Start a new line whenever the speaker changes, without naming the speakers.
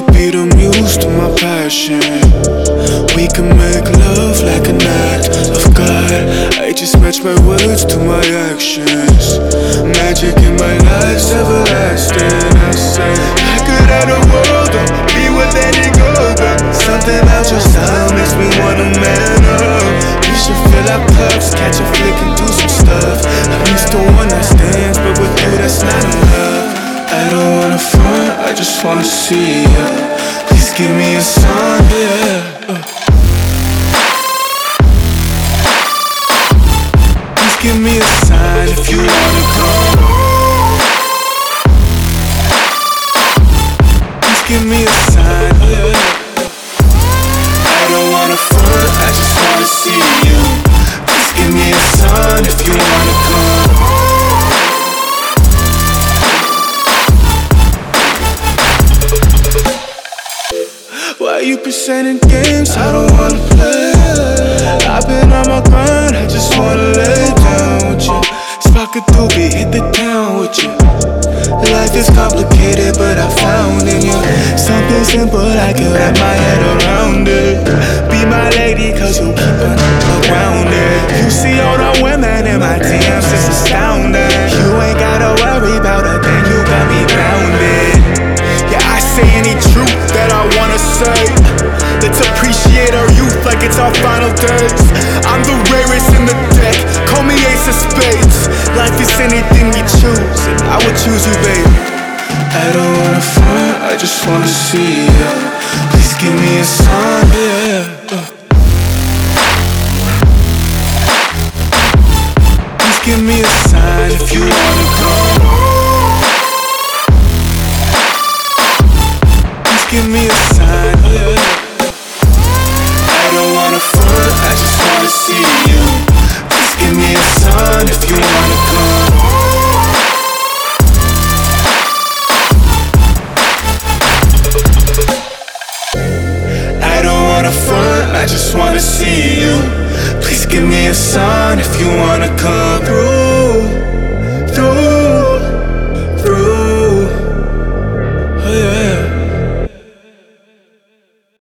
could be the muse to my passion. We can make love like an act of God. I just match my words to my actions. Magic in my life's everlasting. I say I could have the world, or be with any girl, but something about your style makes me wanna man up. We should fill our cups, catch a flick and do some stuff. I'm used to one night stands, but with you that's not enough. I don't wanna front, I just wanna see ya. Please give me a sign, yeah. Please give me a sign if you wanna come. Please give me a sign, yeah. I don't wanna front, I just wanna see you. Please give me a sign if you wanna come. Why you presenting games I don't wanna play? I've been on my grind, I just wanna lay down with you. Spark a doobie, hit the town with you. Life is complicated, but I found in you something simple, I can wrap my head around it. Be my lady, cause you keep on around it. You see all the women in my DMs, it's astounding. You ain't gotta worry about a thing, you got me grounded. Yeah, I say any truth that I wanna say. Let's appreciate our youth like it's our final days. I'm the rarest in the deck, call me ace of spades. Life is anything we choose, and I would choose you, babe. I don't wanna front, I just wanna see ya. Please give me a sign, yeah. Please give me a sign if you wanna come. Please give me a sign, yeah. I don't wanna front, I just wanna see you. Please give me a sign if you wanna come. I don't wanna front, I just wanna see you. Please give me a sign if you wanna come.